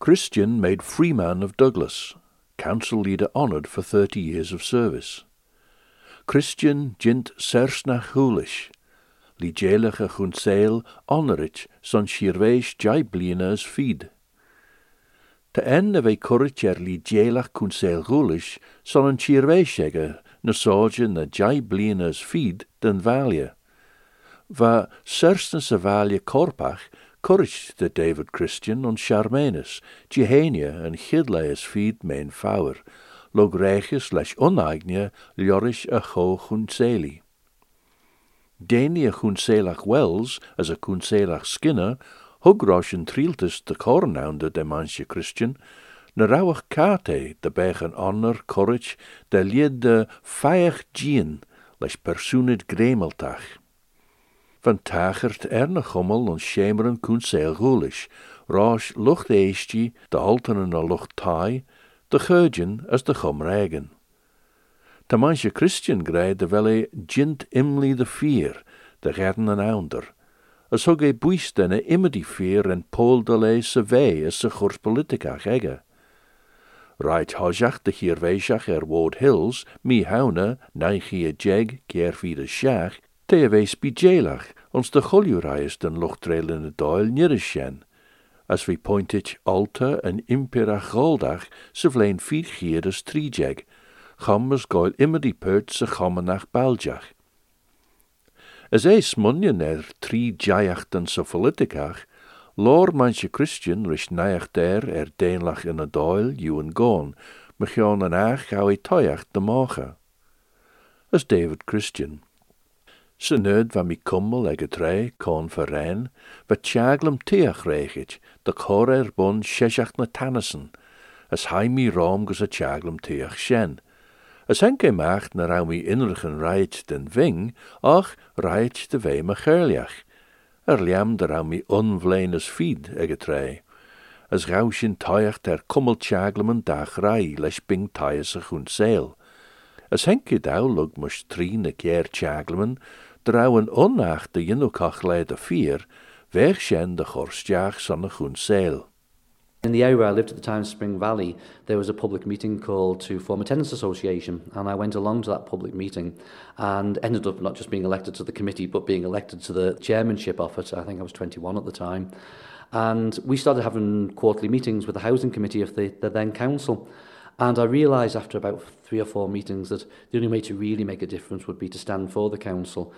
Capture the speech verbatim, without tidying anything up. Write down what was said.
Christian made Freeman of Douglas, council leader honoured for thirty years of service. Christian jint sersnach hulish, ligelige gunseil honorit son shirveish jai blinas feed. Te en of e courage er ligelach gunseil hulish son an shirveishege na soja na jai blinas feed den valia. Va sersna sa valia korpach courage de David Christian on Charmenus, Jehania and Chidleis feed main fower, log reiches leis onagnia liorish a cho chunseli. Deni a chunselach Wells as a chunselach Skinner, hugrosh en triltus de cornaunde de manche Christian, na rauwach kate de bechen honor courage de lied de feich gien leis persoonid gremeltach. Van tachert erne gommel en schemeren koenseil goelish, roos lucht eestje, de haltenen a lucht taai, de geudjen as de gomregen. De manche Christian grei de welle jint imli de vier, de gerden en ounder, as hog e buistene immer die vier en pol de le se vee as se churs politica gegge. Right hojach de hier weisach er Wood Hills, mi haune, neigie a jeg, keer de sjach, te wees bijelach, ons de goljurais den luchttrail in de doil nirrishen, as we pointed alta en impera goldach, se vleen vier gieres trijeg, gammers goil immer die pert se gammenach baljach. As e smunjen er tri jajachten se politicach, lor manche Christian rish naiach der er deenlach in a doil, you en gone, mechion en ach gau e toiach de macha. As David Christian. Se nerd van mi kummel ege trei, kon verrein, wat tjaglem teach regit, de chor er bon sheshach na tannesen, as hai mi rom gus a tjaglem teach shen. As henke macht na rau mi innerlichen reit den ving, ach reit de vee me gerliach. Er liam de rau mi onvlenes fied ege trei. As raushin toiach der kummel tjaglemen dag rai, les bing taies a chun seil. As henke dau lug mus trien a keer tjaglemen, Drouwen onnacht de jinnukach leid a vier, weg shen de gorstjaag son a chun seil. In the area where I lived at the time, Spring Valley, there was a public meeting called to form a tenants association, and I went along to that public meeting and ended up not just being elected to the committee, but being elected to the chairmanship of it. I think I was twenty-one at the time. And we started having quarterly meetings with the housing committee of the, the then council. And I realised after about three or four meetings that the only way to really make a difference would be to stand for the council.